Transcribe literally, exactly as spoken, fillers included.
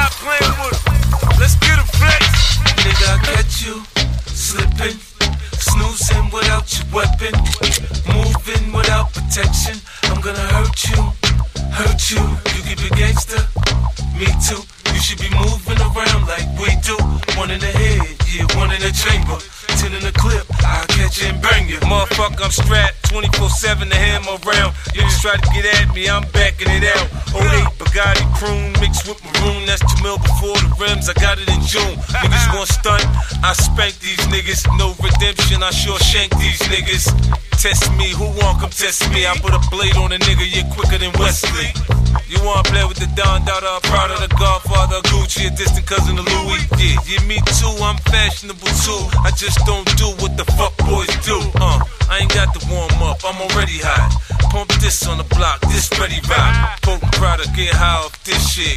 stop playing with him. Let's get a flex. Nigga, I catch you slipping, snoozing without your weapon, moving without protection. I'm gonna hurt you, hurt you. You keep a gangster, me too. You should be moving around like we do. One in the head, yeah, one in the chamber. Ten in the clip, I'll catch you and bang you. Motherfucker, I'm strapped twenty-four seven to him around. Niggas try to get at me, I'm backing it out. oh eight Bugatti Croon mixed with maroon. That's two mil before the rims, I got it in June. Niggas gon' stunt, I spank these niggas. No redemption, I sure shank these niggas. Test me, who want come test me? I put a blade on a nigga, you're quicker than Wesley. You wanna play with the Don Dada, proud of the Godfather, Gucci, a distant cousin of Louis? Yeah, yeah, me too, I'm fashionable too. I just don't do what the fuck boys do. Uh, I ain't got to warm up, I'm already hot. Pump this on the block, this ready ride. Potent product, get high off this shit.